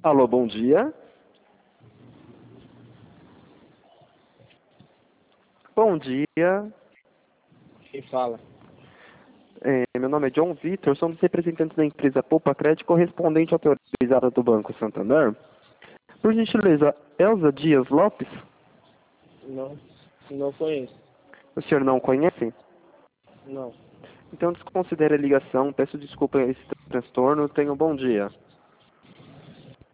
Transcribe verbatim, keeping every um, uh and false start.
Alô, bom dia. Bom dia. Quem fala? É, meu nome é John Vitor, sou um dos representantes da empresa Poupa Crédito, correspondente autorizada do Banco Santander. Por gentileza, Elza Dias Lopes? Não, não conheço. O senhor não conhece? Não. Então desconsidere a ligação, peço desculpa a esse transtorno, tenha um bom dia.